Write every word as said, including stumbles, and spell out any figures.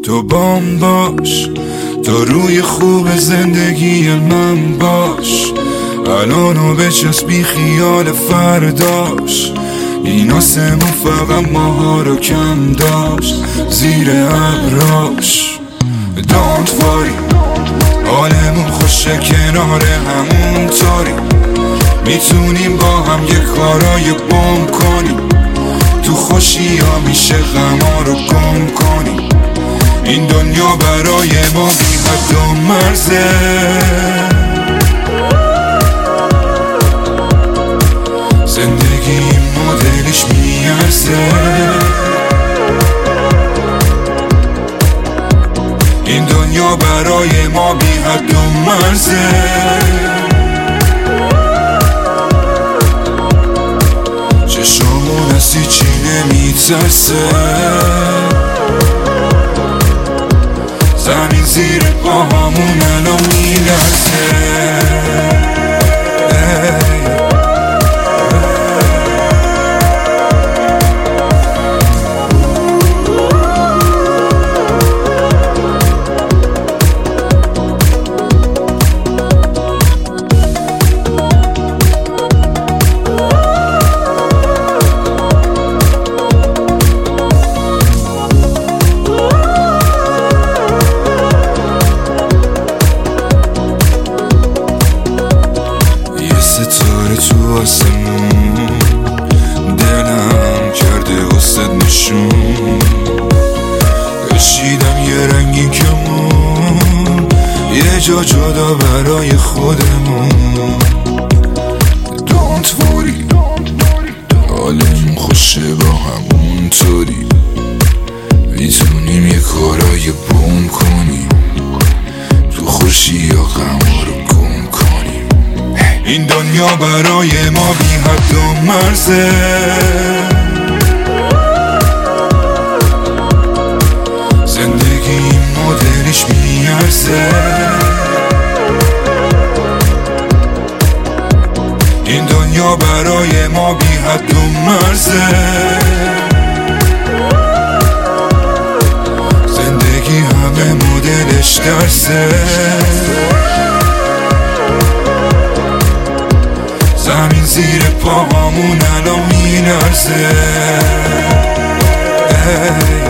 تو بام باش، تو روی خوب زندگی من باش. الانو بچسبی خیال فرداش، این آسمون فقط ماها رو کم داشت زیر ابراش. Don't worry، حالمون خوشه کنار همون طوری. میتونیم با هم یه کارای بم کنیم، تو خوشی ها میشه غما رو گم کنیم. این دنیا برای ما بی حد و مرزه، زندگی مدلش میارزه. این دنیا برای ما بی حد و مرزه، چشامون از هیچی نمیترسه. زمین زیر پاهامون الان میلرزه. ستاره تو آسمون دلم کرده واسد نشون. کشیدم یه رنگی کمون، یه جا جدا برای خودمون. Don't worry، حالمون خوشه با همون طوری. میتونیم یه کارای بم کنیم، تو خوشی یا غما رو گم کنیم. این دنیا برای ما بی حد و مرزه، زندگی مدلش میارزه. این دنیا برای ما بی حد و مرزه، زندگی همه مدلش درسه. زمین زیر پاهامون الان میلرزه.